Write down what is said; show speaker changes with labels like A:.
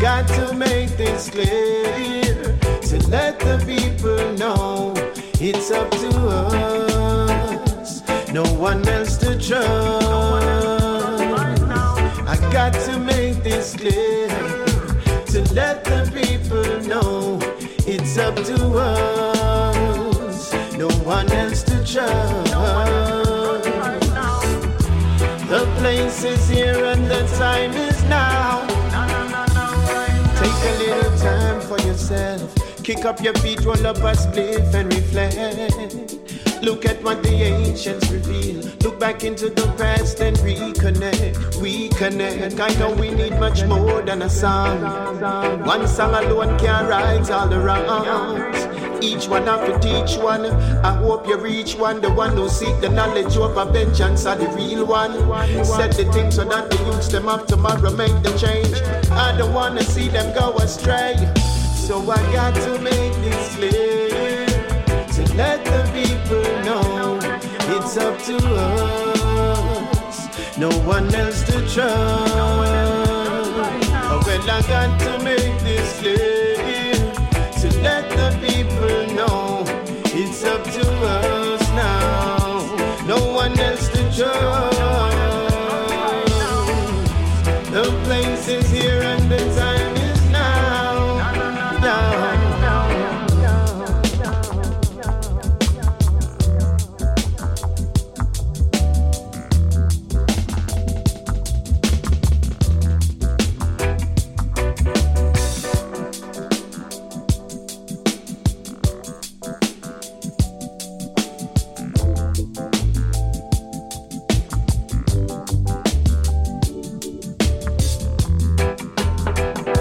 A: got to make this clear to let the people know it's up to us, no one else to trust. I got to make this clear to let the people know it's up to us, no one else to trust. The place is here and the time is now. Take a little time for yourself. Kick up your feet, roll up a spliff and reflect. Look at what the ancients reveal. Look back into the past and reconnect. I know we need much more than a song. One song alone can't right all the wrongs. Each one have to teach one. I hope you reach one. The one who seek the knowledge over vengeance are the real one. Set the things so that the youths them up tomorrow make the change. I don't wanna see them go astray. So I got to make this clear to let the people know it's up to us, no one else to trust. Oh, well, I got to make this clear to let the people know it's up to us now, no one else to trust. The place is here and the time